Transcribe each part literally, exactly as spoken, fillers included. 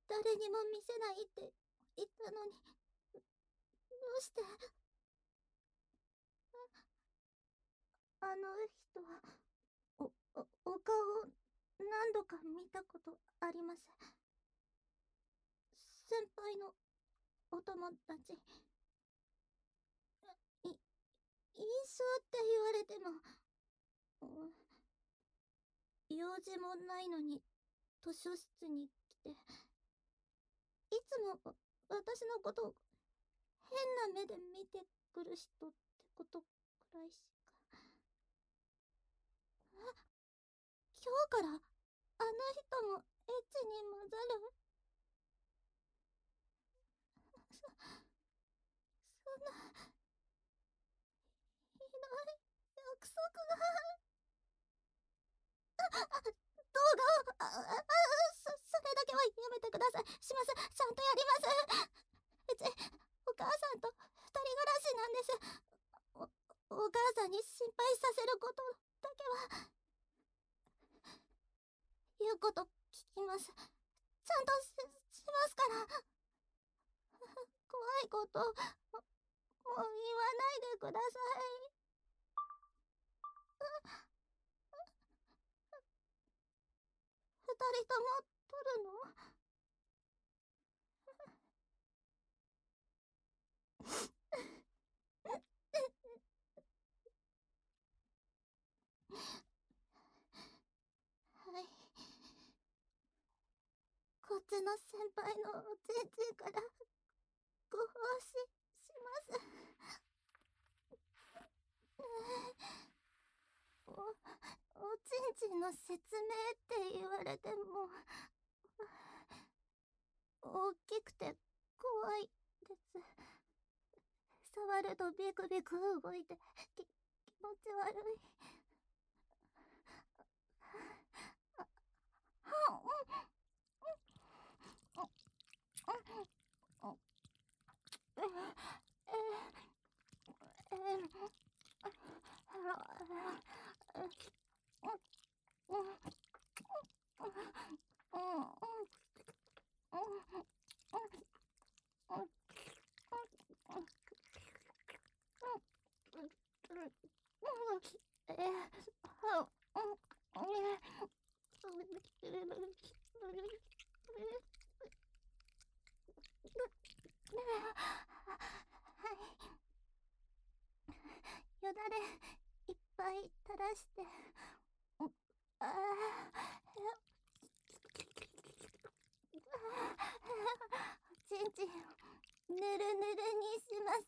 誰にも見せないって言ったのに、どうして。あの人は、お、お、お顔を何度か見たことあります。先輩のお友達。い、印象って言われても、うん、用事もないのに図書室に来て、いつも私のことを変な目で見てくる人ってことくらいしか。あ、今日からあの人もエッチに混ざる。そ、そんな、ひどい約束が。動画を、あ、あ、そ、それだけはやめてください。します。ちゃんとやります。うち、お母さんと二人暮らしなんです。お、お母さんに心配させることだけは、言うこと聞きます。ちゃんとし、しますから。怖いこと、も、もう言わないでください。二人とも取るの？はい。こっちの先輩のおちんちんからご奉仕します。お、おちんちんの説明って言われても、大きくて怖いです。触るとビクビク動いて、き、気持ち悪い。よだれいっぱい垂らして、ああ、ちんちんぬるぬるにします。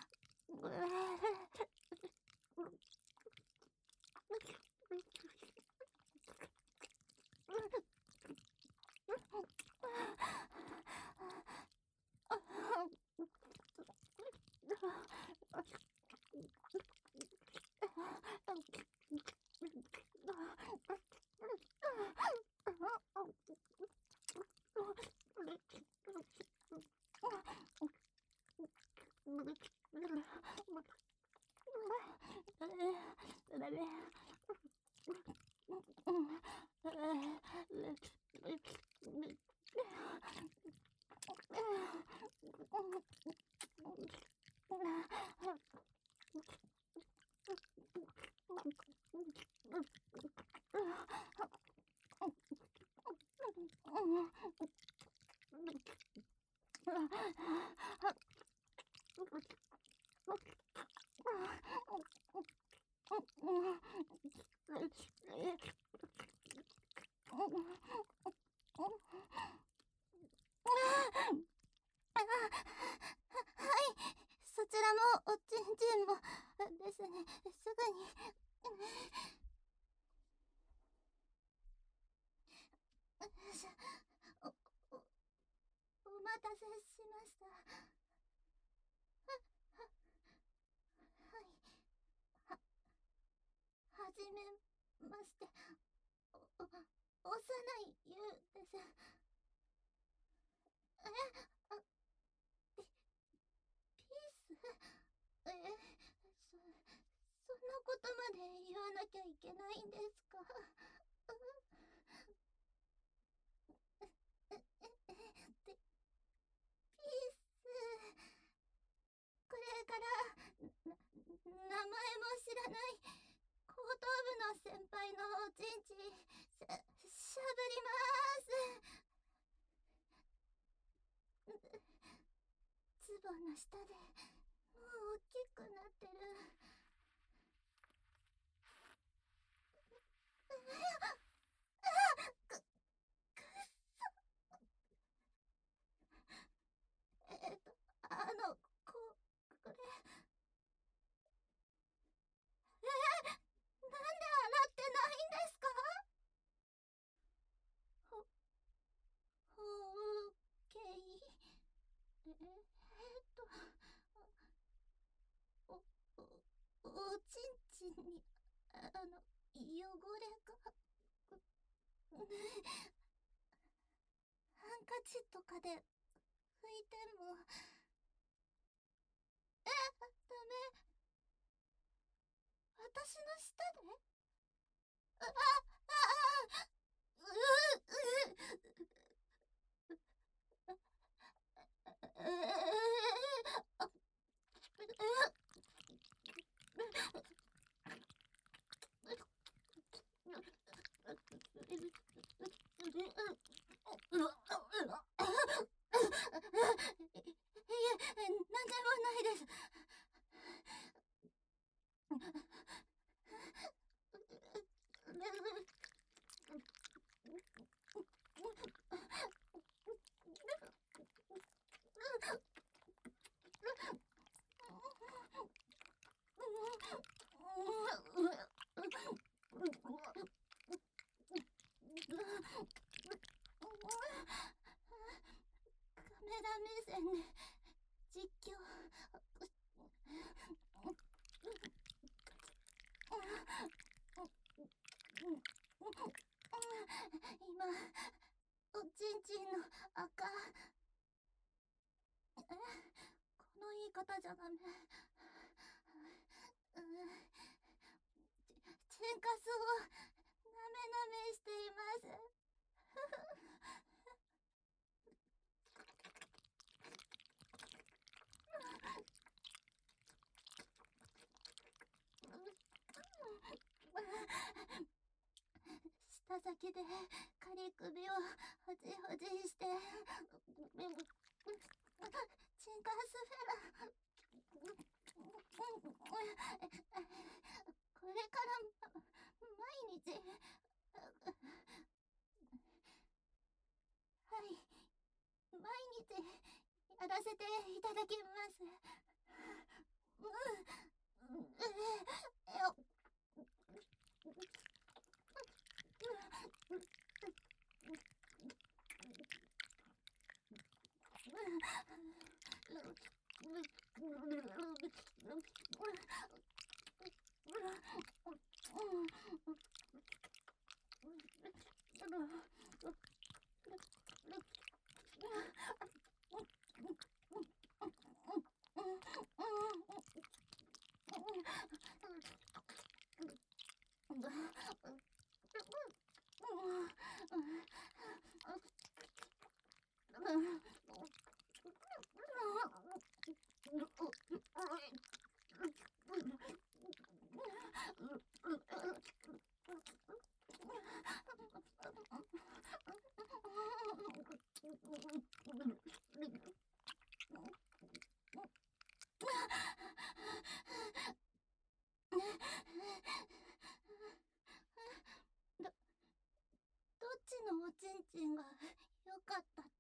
そちらもおちんちんもですね。すぐに。お、お、お待たせしました。は、は、はい。は、はじめまして。お、お、幼いゆうです。え、あ、ピ、ピース。え、そ、そんなことまで言わなきゃいけないんですか？ 先輩のおちんちしゃ、しゃぶりまーす。ズボンの下でもう大きくなってる。く、くっそ。えっとあのここれえー、なんで洗ってないんですか？ほ、ほうけい。え、えっと、お、お、おちんちに、あの、汚れが、ハンカチとかで拭いても、え、ダメ。私の舌であ、あ、あ、う、う、えー、なんでもないです。カメラ目線で実況。今おちんちんの赤、え、この言い方じゃダメ。うん、チェンカスをなめなめしています。舌先で仮首をほじほじして、チンカースフェラ、これから毎日、はい、毎日やらせていただきます。うん、えよ。ど、どっちのおちんちんが良かったって？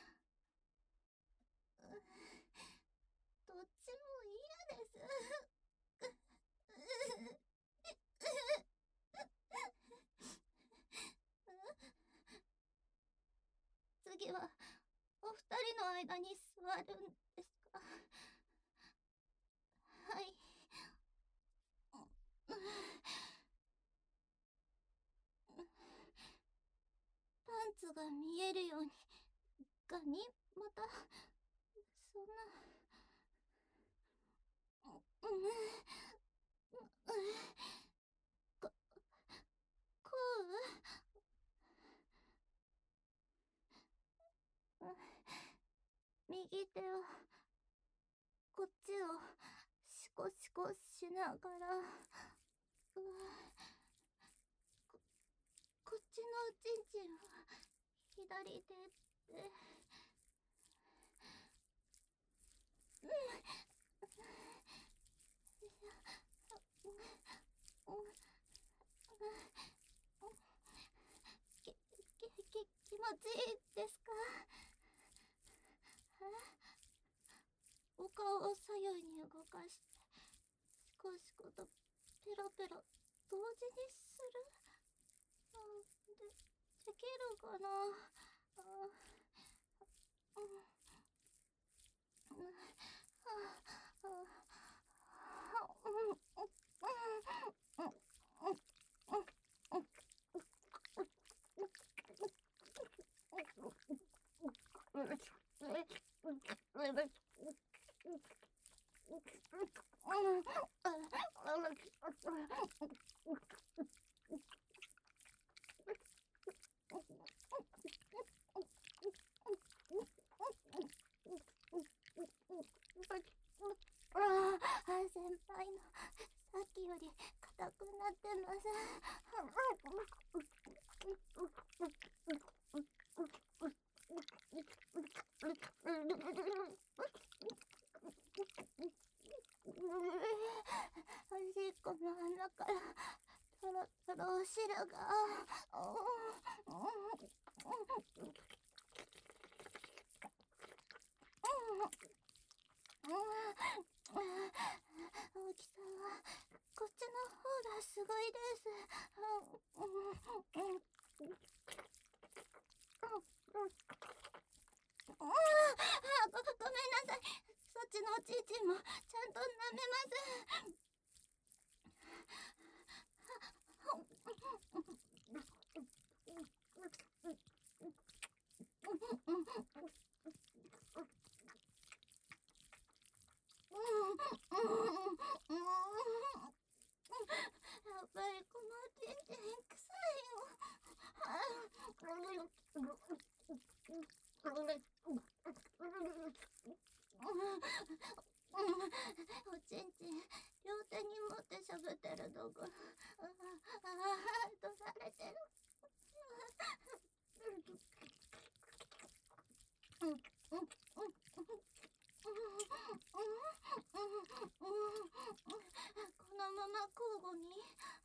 どっちも嫌です。次はお二人の間に座るんですか？はい。パンツが見えるように。ガニ、またそんな。うん、こ、こう、右手をこっちをシコシコしながら、う左手って。うんき、き、き、気持ちいいですか？お顔を左右に動かして、シコシコとペロペロ同時にする？あ、で、できるかな？あ、うん、うん、あ、あ、あ、うん、うん、うん、先輩のさっきより硬くなってます。おしっこの穴からとろとろお汁が。大きさはこっちの方がすごいです。ご、ごめんなさい。そっちのおちんちんもちゃんと舐めます。やっぱりこのおちんちん臭いよ。おちんちん両手に持ってしゃぶってるとこ、ああとされてる。このまま交互に。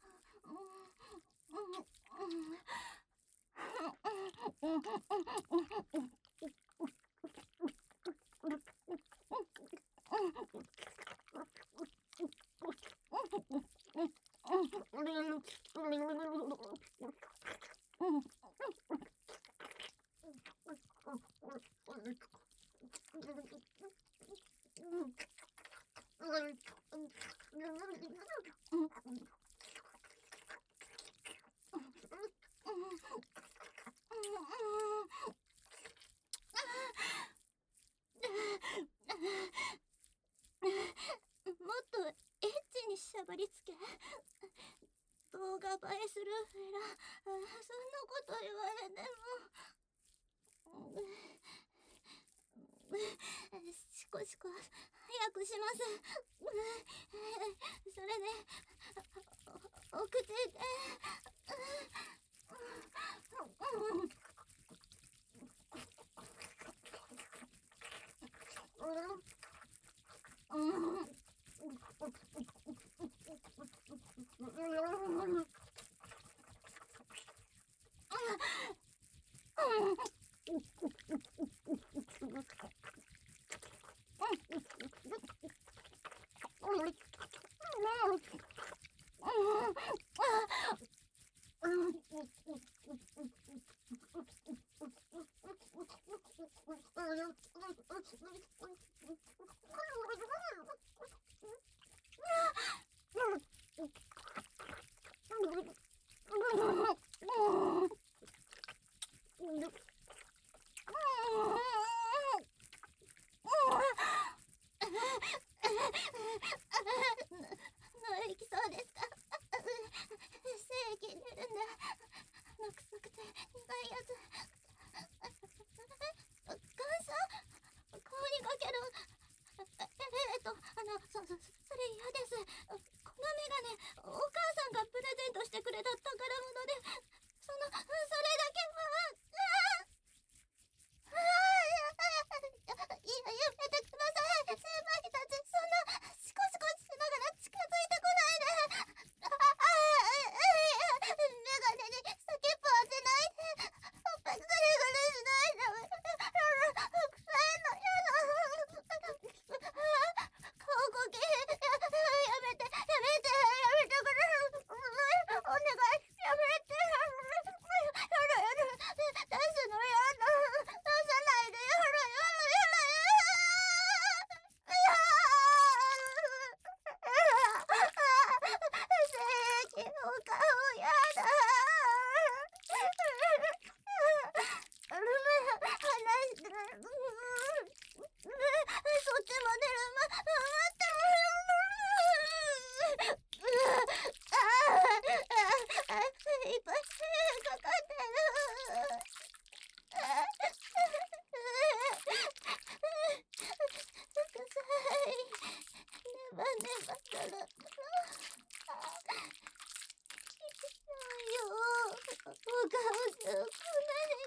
もっとエッチにしゃぶりつけ。動画映えするフェラ。そんなこと言われても。シコシコ早くします。それでお口で。のりきそうですか？精液入れるんだ。あの臭くて苦いやつ。感謝？顔にかけるいっぱいかかってる。くさい。ネバネバする。痛いよ。お顔すくない。